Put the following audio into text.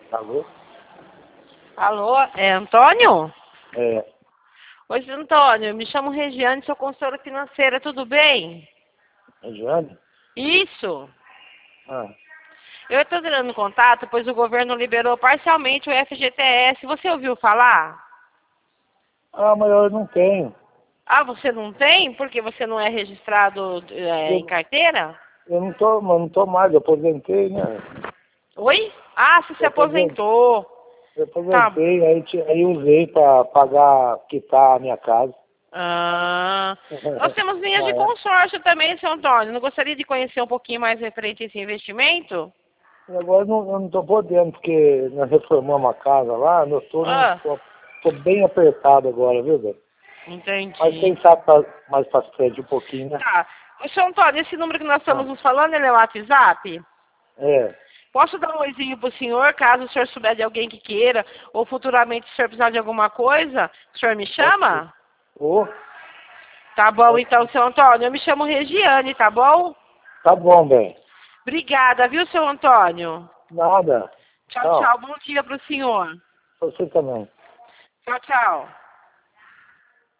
Alô? Alô, é Antônio? É, Oi, seu Antônio, me chamo Regiane, sou consultora financeira, tudo bem? Regiane? Isso. Ah, Eu estou entrando em contato, pois o governo liberou parcialmente o FGTS. Você ouviu falar? mas eu não tenho. Ah, você não tem? Porque você não é registrado em Eu, carteira? eu não tô mais, eu aposentei, né? Oi? Ah, você se Eu aposentei, aposentou. eu Tá. aposentei aí usei para pagar, quitar a minha casa. Ah, nós temos linhas Na de época. consórcio também, seu Antônio. Não gostaria de conhecer um pouquinho mais referente a esse investimento? E agora eu não tô podendo, porque nós reformamos a casa lá, Ah, tô bem apertado agora, viu, velho? Mas entendi. quem sabe mais pra frente um pouquinho, né? Tá. Ô, seu Antônio, esse número que nós Ah, estamos nos falando, ele é o WhatsApp? é, Posso dar um oizinho pro senhor, caso o senhor souber de alguém que queira, ou futuramente o senhor precisar de alguma coisa, o senhor me pode ser. chama? Ô, Tá bom, pode então, ser. seu Antônio. Eu me chamo Regiane, tá bom? Tá bom, bem. Obrigada, viu, seu Antônio? Nada. Tchau, Tchau. tchau. Bom dia pro senhor. Você também. Tchau, tchau.